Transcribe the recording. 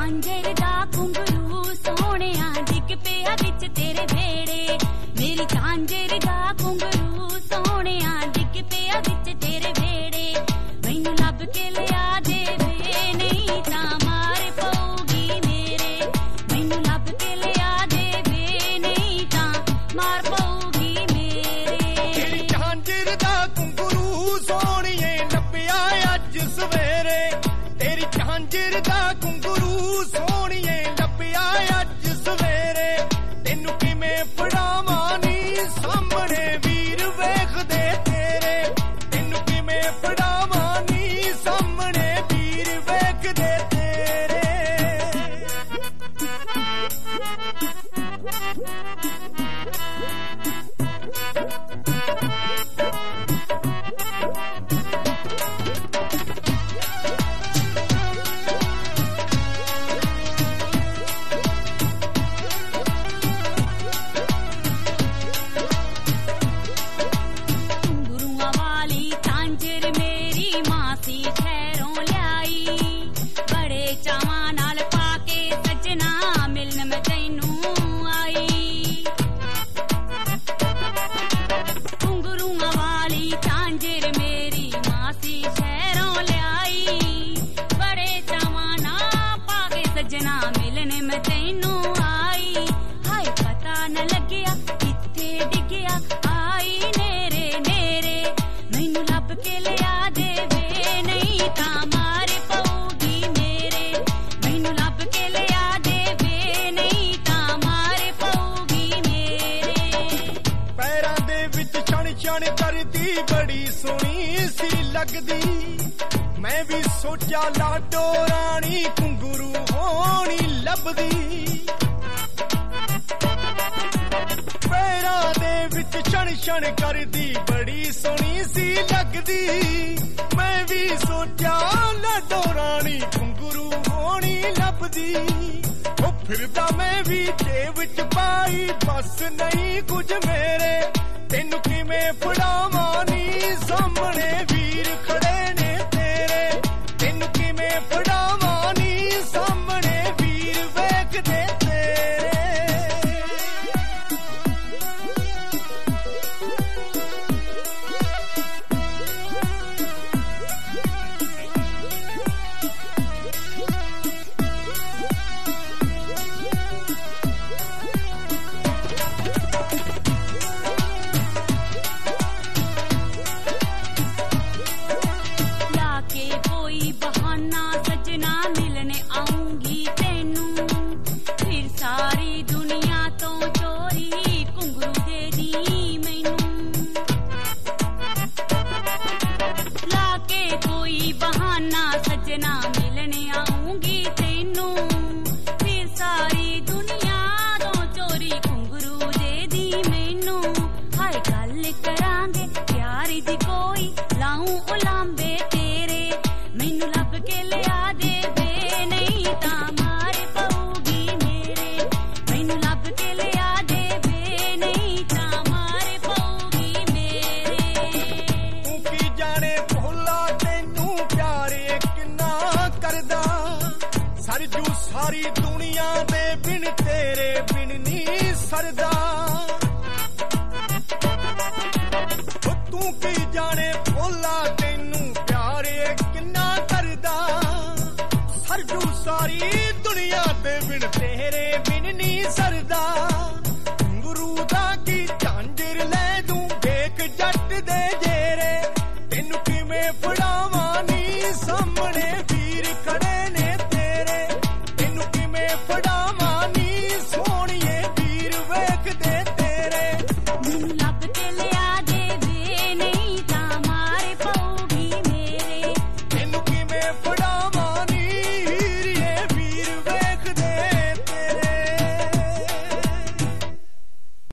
झांझर दा घुंघरू सोहणिया डिग पिया विच तेरे वेड़े मेरी झांझर दा घुंघरू सोहणिया डिग पिया विच तेरे वेड़े मैनू लब के लिया दे वे नहीं तां मार पऊगी मेरे मैनू लब के लिया दे वे नहीं तां मार पऊगी मेरे तेरी झांझर दा घुंघरू सोहणिए नप्पिया अज सवेरे तेरी झांझर दा घुंघरू सोहणिए नप्पिया अज सवेरे तैनू किवें फड़ावां नी सामणे वीर वेखदे तेरे तैनू किवें फड़ावां नी सामणे वीर वेखदे तेरे घुंघरूआं वाली झांझर मेरी मासी ठहरों ल्याई बड़े चावां नाल पाके सजना मिलन मैं तैनू आई घुंघरूआं वाली झांझर मेरी मासी ठहरों ल्याई बड़े चावां नाल पाके सजना मिलन मैं तैनू आई हाय पता न लग्या कित्थे डिग्या आई नेरे नेरे मैनू लब के लिया दे वे नहीं तां मार पऊगी मेरे मैनू लब के लिया दे वे नहीं तां मार पऊगी मेरे पैरां दे विच छण छण करदी बड़ी सोहणी सी लगदी मैं भी सोचा लाडो राणी घुंघरू होणी लभदी पैरां दे विच छण छण करदी बड़ी सोहणी सी लगदी मैं भी सोचा लाडो राणी घुंघरू होणी लभदी ओ फिरदा मैं भी जेब च पाई बस नहीं कुछ मेरे तैनू किवें फड़ावां नी सामणे वीर खड़े ने तेरे तैनू किवें फड़ावां नी सामणे वीर वेखदे तेरे लाके कोई बहाना सजना मिलने आऊंगी तैनू फिर सारी दुनिया तो चोरी घुंघरू दे दी मैनू लाके कोई बहाना सजना मिलने आऊंगी तैनू फिर सारी दुनिया तो चोरी घुंघरू दे दी मैनू हाय गल करांगे प्यार दी कोई लाऊं उलांबे तेरे मैनू लब के लिया दे वे नहीं तां मार पऊगी मेरे मैनू लब के लिया दे वे नहीं तां मार पऊगी मेरे तू की जाने भोला तैनू प्यारे किन्ना करदा सरजू सारी दुनिया दे बिन तेरे बिन नी सरदा ओ तू की जाने भोला तैनू प्यारे किन्ना करदा सरजू सारी दुनिया दे बिन तेरे बिन नी